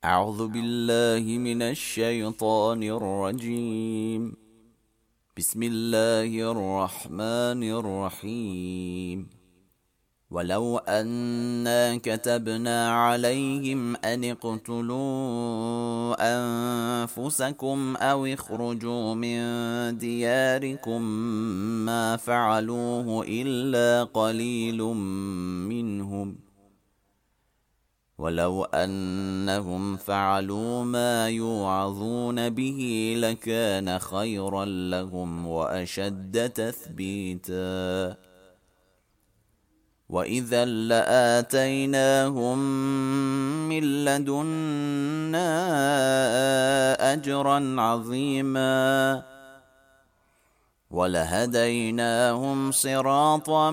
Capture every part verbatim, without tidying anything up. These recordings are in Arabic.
أعوذ بالله من الشيطان الرجيم. بسم الله الرحمن الرحيم. ولو أنا كتبنا عليهم أن اقتلوا أنفسكم أو اخرجوا من دياركم ما فعلوه إلا قليل منهم، ولو أنهم فعلوا ما يوعظون به لكان خيرا لهم وأشد تثبيتا، وإذا لآتيناهم من لدنا أجرا عظيما ولهديناهم صراطا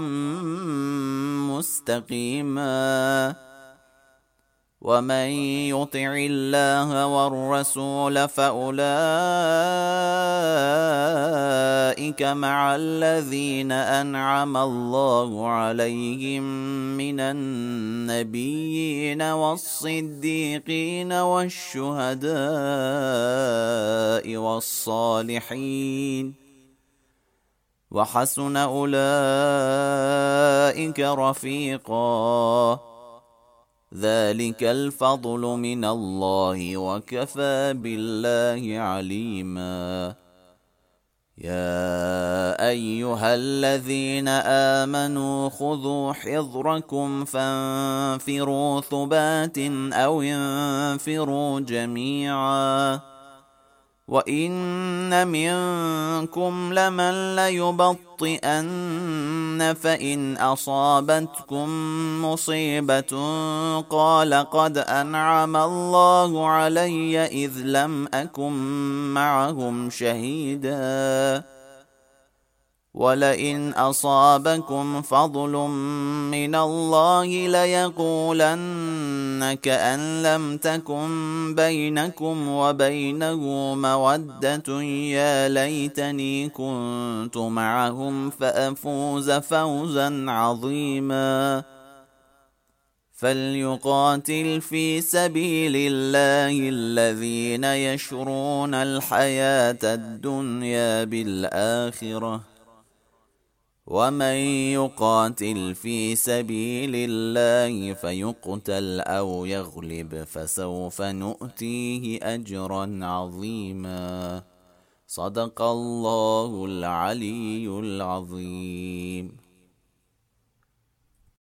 مستقيما. ومن يطع الله والرسول فأولئك مع الذين أنعم الله عليهم من النبيين والصديقين والشهداء والصالحين، وحسن أولئك رفيقا. ذلك الفضل من الله وكفى بالله عليما. يا أيها الذين آمنوا خذوا حذركم فانفروا ثبات أو انفروا جميعا، وإن منكم لمن ليبطئن فإن أصابتكم مصيبة قال قد أنعم الله علي إذ لم أكن معهم شهيدا، ولئن أصابكم فضل من الله ليقولن كأن لم تكن بينكم وبينه مودة يا ليتني كنت معهم فأفوز فوزا عظيما. فليقاتل في سبيل الله الذين يشرون الحياة الدنيا بالآخرة، ومن يقاتل في سبيل الله فيقتل أو يغلب فسوف نؤتيه أجرا عظيما. صدق الله العلي العظيم.